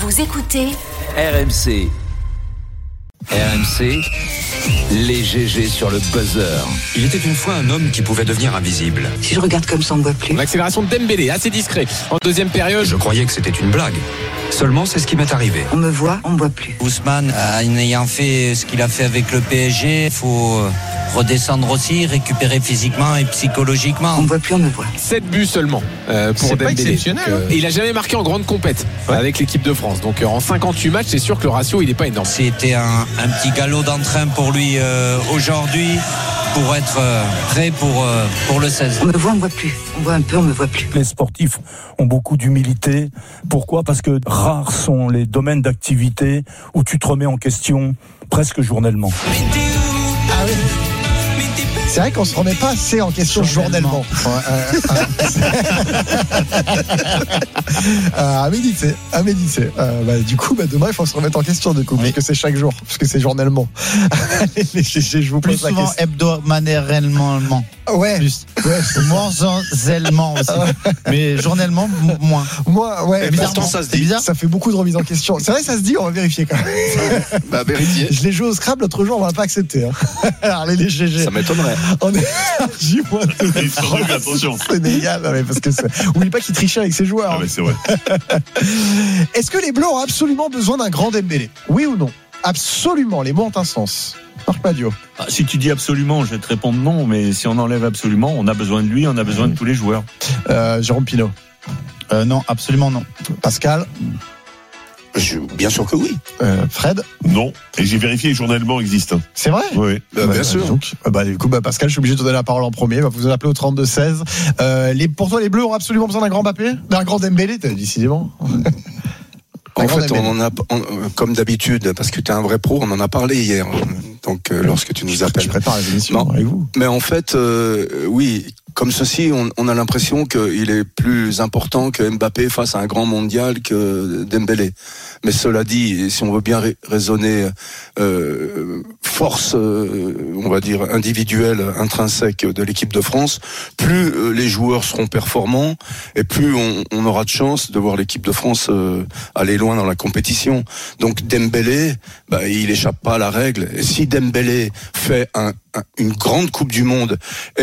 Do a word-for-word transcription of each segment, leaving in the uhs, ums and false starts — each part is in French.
Vous écoutez R M C. R M C, les G G sur le buzzer. Il était une fois un homme qui pouvait devenir invisible. Si je regarde comme ça, on ne voit plus. L'accélération de Dembélé, assez discret. En deuxième période, Je croyais que c'était une blague. Seulement, c'est ce qui m'est arrivé. On me voit, on ne voit plus. Ousmane, en ayant fait ce qu'il a fait avec le P S G, il faut redescendre aussi, récupérer physiquement et psychologiquement. On ne voit plus, on me voit. sept buts seulement euh, pour C'est Dembélé. pas exceptionnel, Donc, euh, hein. et il a jamais marqué en grande compète Ouais. avec l'équipe de France. Donc euh, en cinquante-huit matchs, c'est sûr que le ratio il n'est pas énorme. C'était un, un petit galop d'entrain pour lui euh, aujourd'hui, pour être euh, prêt pour, euh, pour le seize. On me voit, on ne voit plus. On voit un peu, on ne me voit plus. Les sportifs ont beaucoup d'humilité. Pourquoi ? Parce que rares sont les domaines d'activité où tu te remets en question presque journellement. Ah oui. C'est vrai qu'on se remet pas assez en question journellement. À méditer, à méditer. Euh, bah, du coup, bah, demain, il faut se remettre en question, du coup, oui. Puisque c'est chaque jour, puisque c'est journellement. Allez, les G G, je vous pose Plus la souvent question. hebdomadairement. Ouais. Plus. Ouais. Mensuellement aussi. Mais journellement, m- moins. Moi, ouais. Bizarrement, Pourtant, ça se dit. ça fait beaucoup de remises en question. C'est vrai, ça se dit, on va vérifier quand même. Bah, vérifiez. Je l'ai joué au Scrabble l'autre jour, on va pas accepter. Hein. Alors, les G G. Ça m'étonnerait. On est J moins deux. Attention. Sénégal, non, mais parce que c'est... Oublie pas qu'il trichait avec ses joueurs. Ah, mais c'est vrai. Est-ce que les Bleus ont absolument besoin d'un grand Dembélé ? Oui ou non ? Absolument, les mots ont un sens. Marc Padio. Ah, si tu dis absolument, je vais te répondre non, mais si on enlève absolument, on a besoin de lui, on a besoin de tous les joueurs. Euh, Jérôme Pinault. Euh, non, absolument non. Pascal. Je, bien sûr que oui. Euh, Fred. Non. Et j'ai vérifié, journellement existe. C'est vrai ? Oui. Bah, bien sûr. Donc, bah, du coup, bah, Pascal, je suis obligé de te donner la parole en premier. Bah, vous en appelez au trente-deux seize. Euh, les, pour toi, les Bleus ont absolument besoin d'un grand Mbappé ? D'un grand Dembélé, t'as décidément. En fait, on en a, on, comme d'habitude, parce que tu es un vrai pro, on en a parlé hier. Donc, euh, lorsque tu nous appelles. Je prépare les émissions Non, avec vous. Mais en fait, euh, oui, comme ceci, on, on a l'impression qu'il est plus important que Mbappé face à un grand mondial que Dembélé. Mais cela dit, si on veut bien ra- raisonner euh, force, euh, on va dire individuelle, intrinsèque de l'équipe de France, plus euh, les joueurs seront performants et plus on, on aura de chance de voir l'équipe de France euh, aller loin dans la compétition. Donc Dembélé, bah, il échappe pas à la règle. Et si Dembélé fait un, un, une grande Coupe du Monde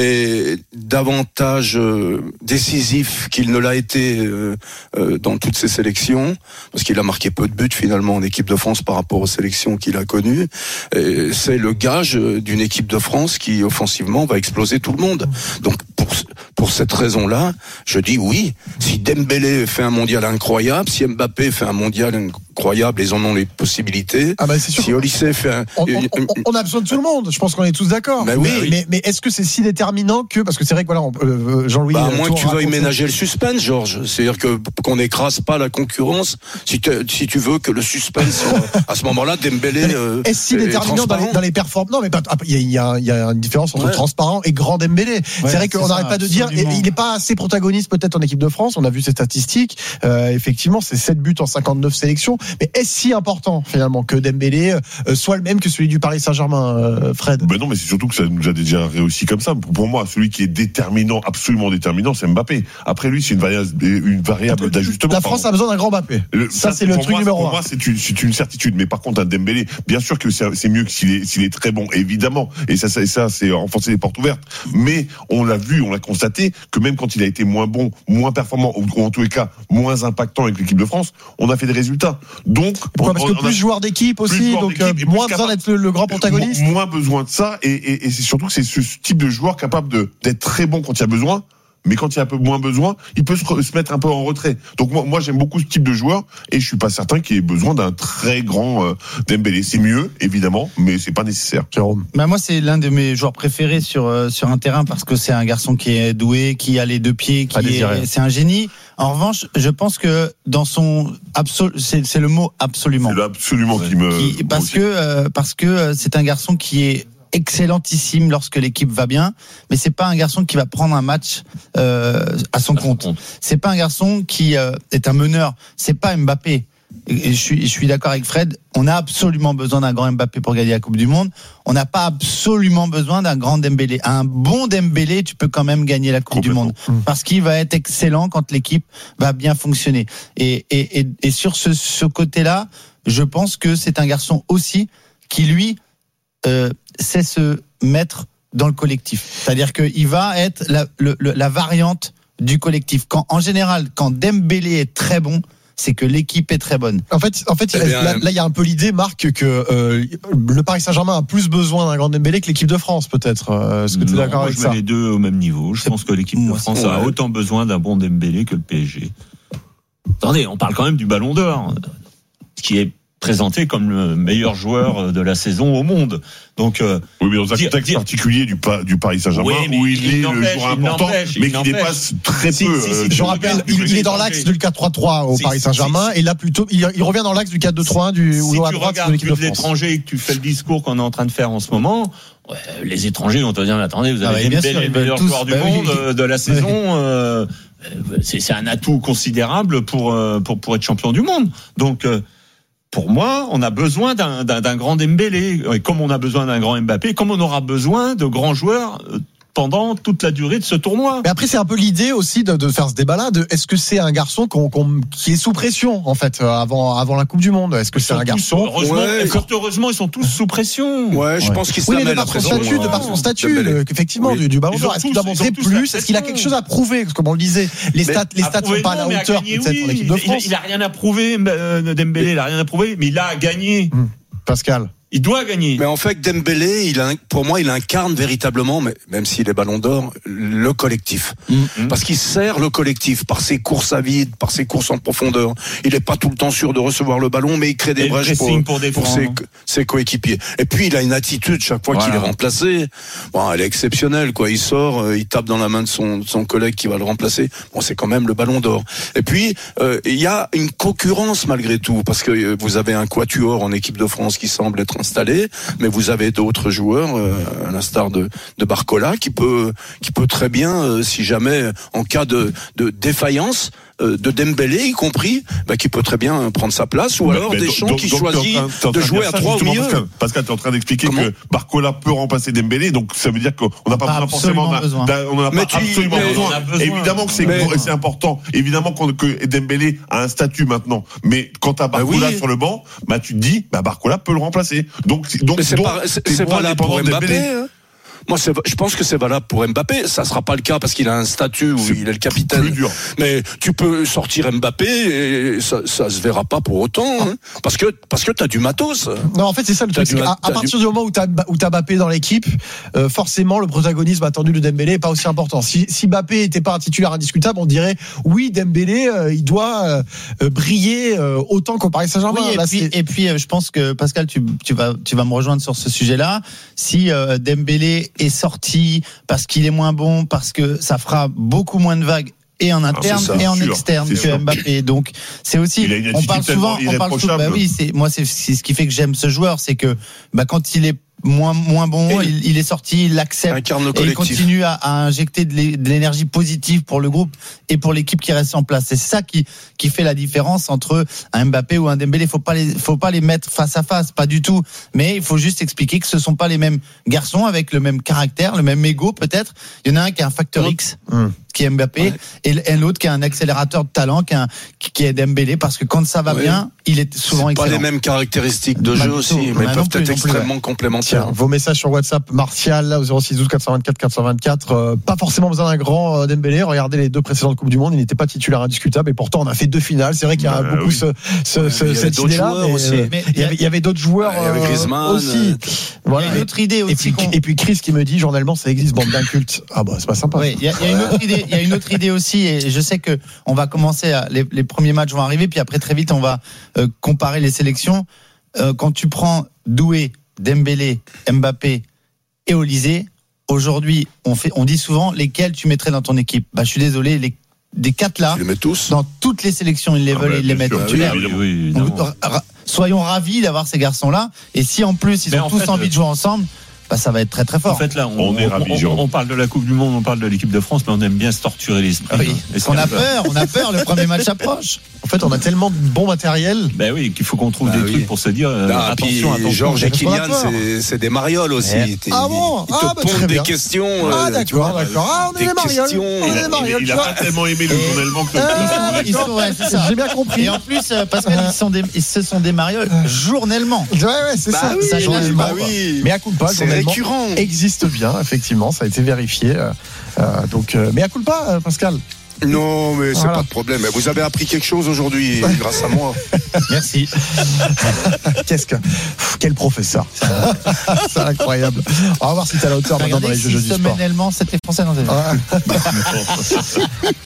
et davantage euh, décisif qu'il ne l'a été euh, euh, dans toutes ses sélections, parce qu'il a marqué peu de buts finalement en équipe de France par rapport aux sélections qu'il a connues, et c'est le gage d'une équipe de France qui offensivement va exploser tout le monde. Donc pour pour cette raison-là, je dis oui. Si Dembélé fait un mondial incroyable, si Mbappé fait un mondial incroyable, ils en ont les possibilités. Ah bah c'est sûr. Si Olysée fait un, On, on, on, on a besoin de tout le monde. Je pense qu'on est tous d'accord. Bah mais, oui. mais, mais est-ce que c'est si déterminant que parce que c'est vrai que voilà, on, euh, Jean-Louis. Bah, à euh, moins Tour que tu veuilles raconte- ménager le suspense, Georges. C'est-à-dire que qu'on n'écrase pas la concurrence. Si, si tu veux que le suspense, à ce moment-là, Dembélé. Euh, Est-ce si est déterminant dans les, dans les performances ? Non, mais pas. Il y, a, il y a une différence entre Ouais. transparent et grand Dembélé. Ouais, c'est vrai qu'on c'est n'arrête ça, pas de dire. absolument. Il n'est pas assez protagoniste peut-être en équipe de France. On a vu ses statistiques. Euh, effectivement, c'est sept buts en cinquante-neuf sélections. Mais est-ce si important finalement que Dembélé euh, soit le même que celui du Paris Saint-Germain, euh, Fred ? Ben non, mais c'est surtout que ça nous a déjà réussi comme ça. Pour moi, celui qui est déterminant, absolument déterminant, c'est Mbappé. Après lui, c'est une variable, une variable d'ajustement. La France a besoin d'un grand Mbappé. Le- ça, c'est le pour truc moi, numéro pour un. moi, c'est une, c'est une certitude. Mais par contre, un Dembélé, bien sûr que c'est, c'est mieux que s'il est, s'il est très bon, évidemment. Et ça, ça, et ça, c'est enfoncer les portes ouvertes. Mais on l'a vu, on l'a constaté, que même quand il a été moins bon, moins performant, ou, ou en tous les cas, moins impactant avec l'équipe de France, on a fait des résultats. Donc, Pourquoi ? on- Parce que on a- plus joueur d'équipe plus aussi, joueur donc d'équipe euh, et plus moins capable- besoin d'être le, le grand protagoniste. Mo- Moins besoin de ça, et, et, et c'est surtout que c'est ce type de joueur capable de, d'être très bon quand il y a besoin, mais quand il y a un peu moins besoin, il peut se, re- se mettre un peu en retrait. Donc moi, moi j'aime beaucoup ce type de joueur, et je suis pas certain qu'il ait besoin d'un très grand euh, Dembélé. C'est mieux, évidemment, mais c'est pas nécessaire. Jérôme. Bah moi c'est l'un de mes joueurs préférés sur euh, sur un terrain parce que c'est un garçon qui est doué, qui a les deux pieds, Pas qui désiré. est c'est un génie. En revanche, je pense que dans son absolu, c'est, c'est le mot absolument. C'est là absolument qui me. Qui- parce que euh, parce que euh, c'est un garçon qui est excellentissime lorsque l'équipe va bien, mais c'est pas un garçon qui va prendre un match euh, à son compte. C'est pas un garçon qui euh, est un meneur. C'est pas Mbappé. et je suis, je suis d'accord avec Fred, on a absolument besoin d'un grand Mbappé pour gagner la Coupe du Monde. On n'a pas absolument besoin d'un grand Dembélé. Un bon Dembélé, tu peux quand même gagner la Coupe du Monde. Parce qu'il va être excellent quand l'équipe va bien fonctionner. Et, et, et, et sur ce, ce côté-là, je pense que c'est un garçon aussi qui, lui, euh, sait se mettre dans le collectif. C'est-à-dire qu'il va être la, le, la variante du collectif. Quand, en général, quand Dembélé est très bon, c'est que l'équipe est très bonne. En fait, en fait, là, là, il y a un peu l'idée, Marc, que euh, le Paris Saint-Germain a plus besoin d'un grand Dembélé que l'équipe de France, peut-être. Euh, est-ce que tu es d'accord avec je ça ? mets les deux au même niveau. Je pense que l'équipe de France ouais. a autant besoin d'un bon Dembélé que le P S G. Attendez, on parle quand même du Ballon d'Or, qui est présenté comme le meilleur joueur de la saison au monde. Donc, euh, oui, mais dans un contexte dire, particulier du, du Paris Saint-Germain, oui, où il, il est le joueur important, mais qui dépasse très si, peu. Si, si, euh, je rappelle, il, il est dans l'axe du quatre trois trois au si, Paris Saint-Germain, si, si. et là plutôt, il, il revient dans l'axe du quatre deux trois un du si ou à tu droite regardes de l'équipe de France. l'étranger et que tu fais le discours qu'on est en train de faire en ce moment, ouais, les étrangers vont te dire, mais attendez, vous avez ah, Dembélé, le meilleur joueur du bah, monde oui. de la saison. Euh, c'est, c'est un atout considérable pour pour pour être champion du monde. Donc pour moi, on a besoin d'un, d'un, d'un grand Dembélé, et comme on a besoin d'un grand Mbappé, comme on aura besoin de grands joueurs pendant toute la durée de ce tournoi. Mais après, c'est un peu l'idée aussi de, de faire ce débat-là. De, est-ce que c'est un garçon qu'on, qu'on, qui est sous pression, en fait, avant, avant la Coupe du Monde? Est-ce que ils c'est un garçon tous, heureusement, ouais, fort heureusement, ils sont tous sous pression. Ouais, je ouais. pense qu'il se oui, mais de par son statut, de par son statut, le, effectivement, oui. du, du Ballon d'Or. Est-ce qu'il doit montrer plus? Est-ce qu'il a quelque chose à prouver? Comme on le disait, les stats, les stats sont pas à la hauteur, peut-être, pour l'équipe de France. Il a rien à prouver, Dembélé, il a rien à prouver, mais il a gagné. Pascal. Il doit gagner. Mais en fait, Dembélé, il a, pour moi, il incarne véritablement, mais même s'il est Ballon d'Or, le collectif. Mmh. Parce qu'il sert le collectif par ses courses à vide, par ses courses en profondeur. Il est pas tout le temps sûr de recevoir le ballon, mais il crée des brèches pour, pour, pour ses, ses coéquipiers. Et puis, il a une attitude chaque fois voilà. qu'il est remplacé. Bon, elle est exceptionnelle, quoi. Il sort, il tape dans la main de son, de son collègue qui va le remplacer. Bon, c'est quand même le Ballon d'Or. Et puis, euh, il y a une concurrence malgré tout, parce que vous avez un quatuor en équipe de France qui semble être installé, mais vous avez d'autres joueurs, euh, à l'instar de, de Barcola, qui peut, qui peut très bien, euh, si jamais, en cas de, de défaillance, euh, de Dembélé y compris, bah, qui peut très bien prendre sa place, ou alors Deschamps qui choisit de jouer à trois au milieu. Pascal, Pascal, tu es en train d'expliquer Comment que Barcola peut remplacer Dembélé, donc ça veut dire qu'on n'a pas, pas forcément besoin. On n'en a pas absolument mais besoin. On a besoin. Évidemment que c'est, mais... c'est important. Évidemment que Dembélé a un statut maintenant. Mais quand tu as Barcola bah oui. sur le banc, bah, tu te dis, bah, Barcola peut le remplacer. Donc, donc, mais c'est donc, pas, c'est, c'est pas là pour Mbappé, hein. Moi, c'est, je pense que c'est valable pour Mbappé. Ça sera pas le cas parce qu'il a un statut où c'est il est le capitaine. Plus dur. Mais tu peux sortir Mbappé et ça, ça se verra pas pour autant, hein, parce que parce que t'as du matos. Non, en fait, c'est ça le truc. C'est à, à partir du... du moment où t'as où t'as Mbappé dans l'équipe, euh, forcément, le protagonisme attendu de Dembélé est pas aussi important. Si, si Mbappé était pas un titulaire indiscutable, on dirait oui, Dembélé, euh, il doit euh, briller euh, autant qu'au Paris Saint-Germain. Oui, et, Là, puis, et puis, je pense que Pascal, tu, tu vas tu vas me rejoindre sur ce sujet-là. Si euh, Dembélé est sorti parce qu'il est moins bon, parce que ça fera beaucoup moins de vagues et en interne ça, et en sûr, externe que sûr. Mbappé. Donc c'est aussi on parle souvent on parle souvent bah oui, c'est moi c'est, c'est ce qui fait que j'aime ce joueur, c'est que bah quand il est moins moins bon, il, il est sorti, il l'accepte et il continue à, à injecter de l'énergie positive pour le groupe et pour l'équipe qui reste en place. C'est ça qui qui fait la différence entre un Mbappé ou un Dembélé. Faut pas les faut pas les mettre face à face, pas du tout. Mais il faut juste expliquer que ce sont pas les mêmes garçons avec le même caractère, le même ego peut-être. Il y en a un qui a un facteur X. Mmh. Qui est Mbappé, ouais. et l'autre qui a un accélérateur de talent, qui, a un, qui est Dembélé, parce que quand ça va ouais. bien, il est souvent c'est excellent. Pas les mêmes caractéristiques de jeu aussi, mais ils peuvent plus, être extrêmement ouais. complémentaires. Tiens, vos messages sur WhatsApp, Martial, là, au zéro six douze quatre cent vingt-quatre quatre cent vingt-quatre, euh, pas forcément besoin d'un grand euh, Dembélé. Regardez les deux précédentes Coupes du Monde, il n'était pas titulaire indiscutable, et pourtant on a fait deux finales. C'est vrai qu'il y a bah, beaucoup oui. ce, ce, ouais, ce, cette idée-là, mais, aussi. Euh, mais il y avait, il y avait d'autres joueurs il y avait Griezmann, euh, aussi. Voilà. Il y a une autre idée aussi. Et puis, et puis Chris qui me dit, journellement, ça existe, bande d'incultes. Ah bah c'est pas sympa. Oui, il y a, il y a une autre idée. Il y a une autre idée aussi. Et je sais que on va commencer à, les, les premiers matchs vont arriver, puis après très vite on va euh, comparer les sélections. Euh, quand tu prends Doué, Dembélé, Mbappé et Olysée, aujourd'hui on fait, on dit souvent lesquels tu mettrais dans ton équipe. Bah je suis désolé, les des quatre là, les tous. Dans toutes les sélections ils les veulent, ah bah, ils les mettent titulaires. Oui, oui, oui, soyons ravis d'avoir ces garçons là. Et si en plus ils Mais ont tous fait, envie de jouer ensemble. bah, ça va être très très fort. En fait, là, on, on est on, ravis, on, on parle de la Coupe du Monde, on parle de l'équipe de France, mais on aime bien se torturer l'esprit. Oui. Parce qu'on a peur, on a peur. Le premier match approche. En fait, on a tellement de bon matériel. Ben oui, qu'il faut qu'on trouve bah des oui. trucs pour se dire euh, Non, attention, attention. Georges et Kylian, peur. c'est, c'est des marioles aussi. Eh. T'es- Ah bon Ils te Ah, bah, pondent très des bien. questions. Ah, euh, d'accord, tu vois, d'accord. Ah, on est des des marioles. questions. On est Il des a, marioles, il tu a vois. pas tellement aimé le Et- journellement que Ah, Ils sont, ouais, c'est ça. J'ai bien compris. Et en plus, euh, Pascal, ils, sont des, ils se sont des marioles journellement. Ouais, ouais, c'est Bah ça. oui, ça journellement, bah quoi. oui. Mais à coup de pas, C'est journellement récurrent. existe bien, effectivement, ça a été vérifié. euh, euh, donc, euh, mais à coup de pas, Pascal. Non, mais c'est Voilà. pas de problème. Vous avez appris quelque chose aujourd'hui grâce à moi. Merci. Qu'est-ce que. Pff, quel professeur. C'est incroyable. On va voir si t'as la hauteur maintenant dans Regardez les que jeux si du sport. semaine allemand, c'était français dans tes Ouais.